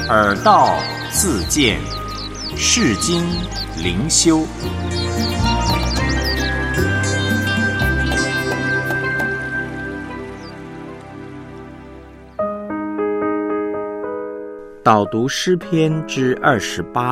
耳道自见，世经灵修。导读诗篇之28。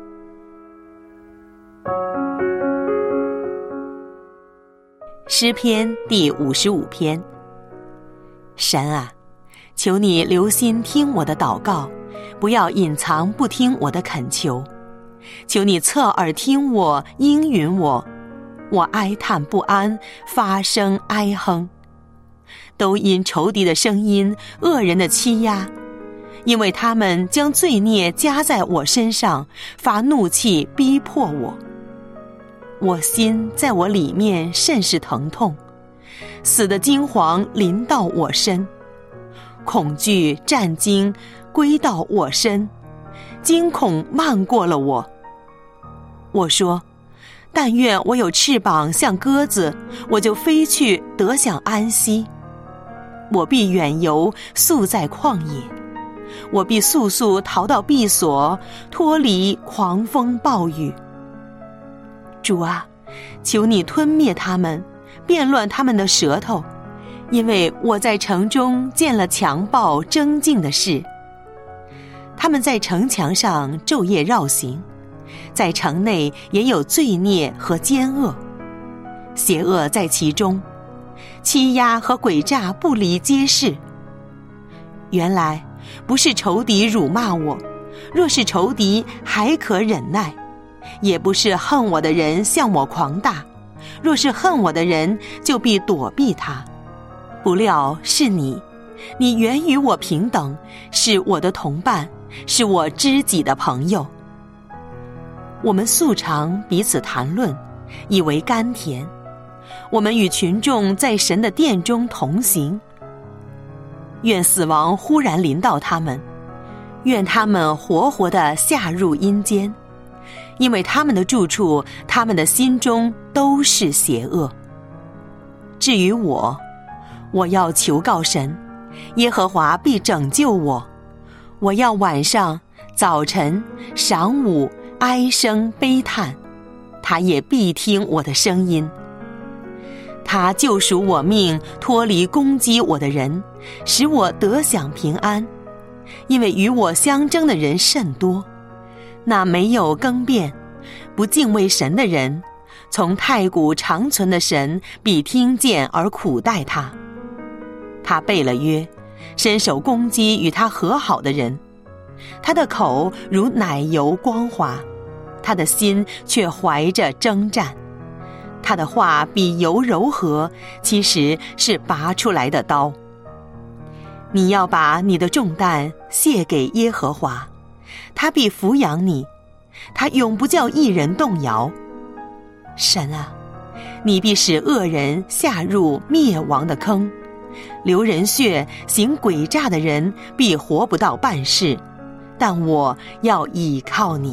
诗篇第55篇。神啊，求你留心听我的祷告，不要隐藏不听我的恳求。求你侧耳听我，应允我。我哀叹不安，发声哀哼，都因仇敌的声音，恶人的欺压。因为他们将罪孽加在我身上，发怒气逼迫我。我心在我里面甚是疼痛，死的惊惶临到我身，恐惧战惊归到我身，惊恐漫过了我。我说，但愿我有翅膀像鸽子，我就飞去得享安息。我必远游，宿在旷野，我必速速逃到避所，脱离狂风暴雨。主啊，求你吞灭他们，变乱他们的舌头，因为我在城中见了强暴争竞的事。他们在城墙上昼夜绕行，在城内也有罪孽和奸恶，邪恶在其中，欺压和诡诈不离街市。原来不是仇敌辱骂我，若是仇敌还可忍耐；也不是恨我的人向我狂大，若是恨我的人，就必躲避他。不料是你，你原与我平等，是我的同伴，是我知己的朋友。我们素常彼此谈论，以为甘甜。我们与群众在神的殿中同行。愿死亡忽然临到他们，愿他们活活地下入阴间，因为他们的住处，他们的心中都是邪恶。至于我，我要求告神，耶和华必拯救我。我要晚上、早晨、晌午哀声悲叹，他也必听我的声音。他救赎我命，脱离攻击我的人，使我得享平安。因为与我相争的人甚多，那没有更变、不敬畏神的人，从太古长存的神必听见而苦待他。他背了约，伸手攻击与他和好的人。他的口如奶油光滑，他的心却怀着征战。他的话比油柔和，其实是拔出来的刀。你要把你的重担卸给耶和华，他必抚养你，他永不叫一人动摇。神啊，你必使恶人下入灭亡的坑，流人血行诡诈的人必活不到半世，但我要倚靠你。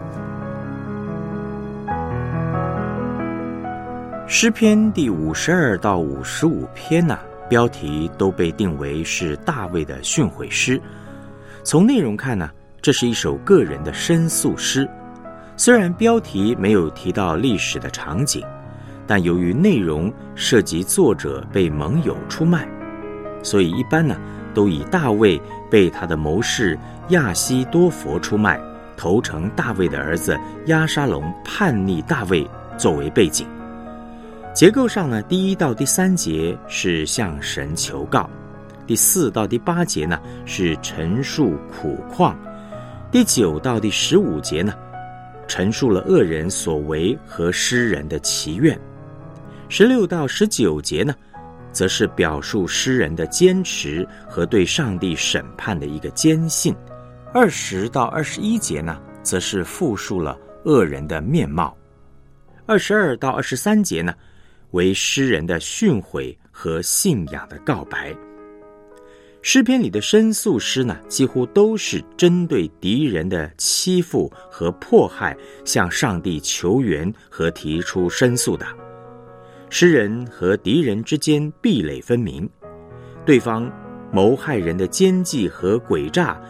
诗篇第52到55篇呢，标题都被定为是大卫的训诲诗。从内容看呢，这是一首个人的申诉诗。虽然标题没有提到历史的场景，但由于内容涉及作者被盟友出卖，所以一般呢都以大卫被他的谋士亚希多弗出卖，投诚大卫的儿子押沙龙叛逆大卫作为背景。结构上呢，第1到第3节是向神求告，第4到第8节呢是陈述苦况，第9到第15节呢陈述了恶人所为和诗人的祈愿，16到19节呢则是表述诗人的坚持和对上帝审判的一个坚信，20到21节呢则是复述了恶人的面貌，22到23节呢为诗人的训诲和信仰的告白。诗篇里的申诉诗呢，几乎都是针对敌人的欺负和迫害，向上帝求援和提出申诉的。诗人和敌人之间壁垒分明，对方谋害人的奸计和诡诈，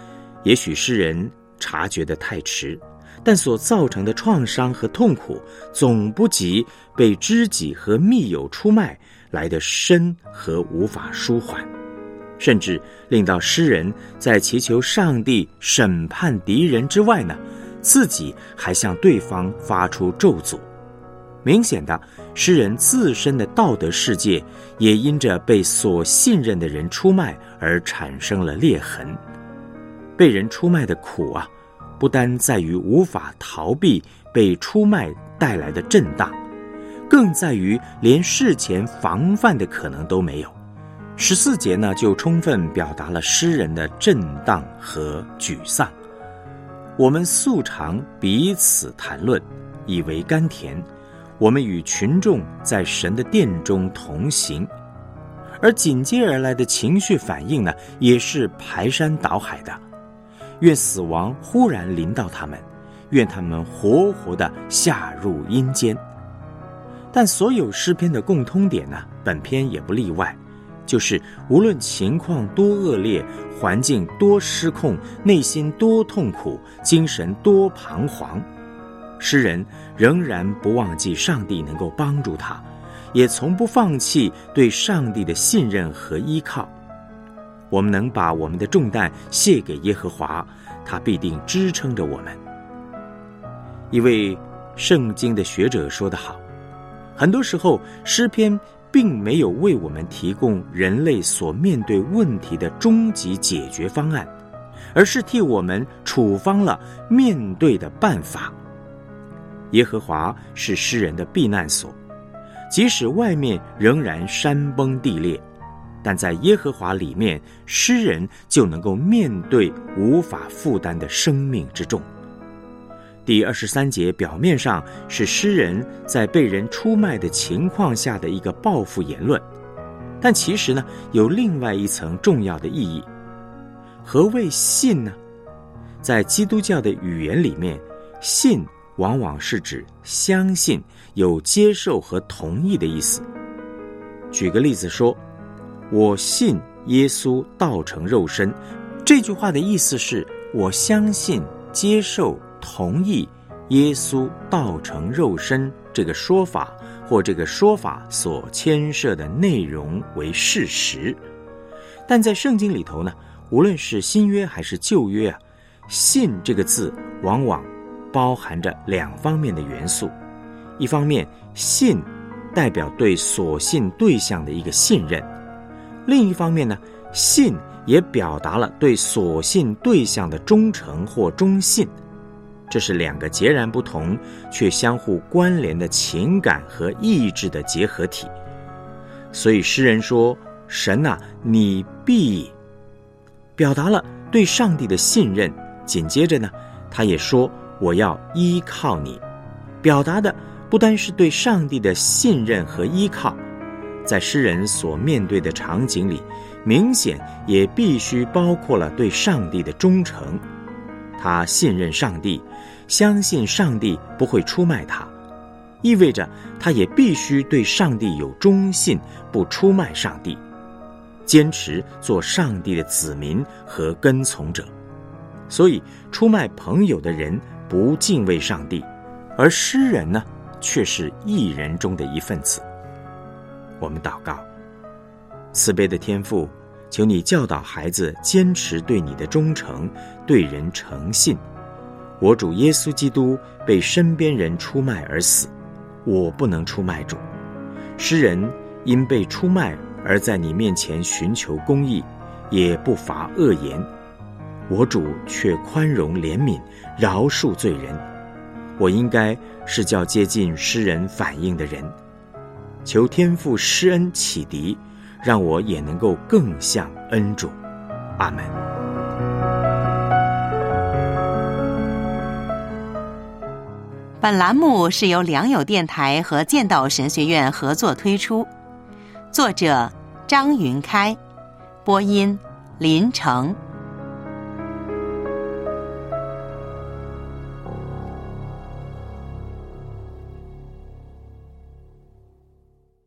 也许诗人察觉得太迟，但所造成的创伤和痛苦总不及被知己和密友出卖来得深和无法舒缓，甚至令到诗人在祈求上帝审判敌人之外呢，自己还向对方发出咒诅。明显的，诗人自身的道德世界也因着被所信任的人出卖而产生了裂痕。被人出卖的苦啊，不单在于无法逃避被出卖带来的震荡，更在于连事前防范的可能都没有。14节呢，就充分表达了诗人的震荡和沮丧。我们素常彼此谈论，以为甘甜。我们与群众在神的殿中同行，而紧接而来的情绪反应呢，也是排山倒海的。愿死亡忽然临到他们，愿他们活活地下入阴间。但所有诗篇的共通点呢，本篇也不例外，就是无论情况多恶劣，环境多失控，内心多痛苦，精神多彷徨，诗人仍然不忘记上帝能够帮助他，也从不放弃对上帝的信任和依靠。我们能把我们的重担卸给耶和华，他必定支撑着我们。一位圣经的学者说得好，很多时候诗篇并没有为我们提供人类所面对问题的终极解决方案，而是替我们处方了面对的办法。耶和华是诗人的避难所，即使外面仍然山崩地裂，但在耶和华里面，诗人就能够面对无法负担的生命之重。第23节表面上是诗人在被人出卖的情况下的一个报复言论，但其实呢，有另外一层重要的意义。何谓信呢？在基督教的语言里面，信往往是指相信，有接受和同意的意思。举个例子说，我信耶稣道成肉身，这句话的意思是我相信、接受、同意耶稣道成肉身这个说法，或这个说法所牵涉的内容为事实。但在圣经里头呢，无论是新约还是旧约啊，信这个字往往包含着两方面的元素。一方面，信代表对所信对象的一个信任；另一方面呢，信也表达了对所信对象的忠诚或忠信。这是两个截然不同却相互关联的情感和意志的结合体。所以诗人说，神啊，你必，表达了对上帝的信任。紧接着呢，他也说我要依靠你，表达的不单是对上帝的信任和依靠，在诗人所面对的场景里，明显也必须包括了对上帝的忠诚。他信任上帝，相信上帝不会出卖他，意味着他也必须对上帝有忠信，不出卖上帝，坚持做上帝的子民和跟从者。所以出卖朋友的人不敬畏上帝，而诗人呢，却是义人中的一份子。我们祷告，慈悲的天父，求你教导孩子坚持对你的忠诚，对人诚信。我主耶稣基督被身边人出卖而死，我不能出卖主。诗人因被出卖而在你面前寻求公义，也不乏恶言，我主却宽容怜悯，饶恕罪人。我应该是较接近诗人反应的人。求天父施恩启迪，让我也能够更像恩主。阿们。 本栏目是由良友电台和建道神学院合作推出，作者张云开，播音林成。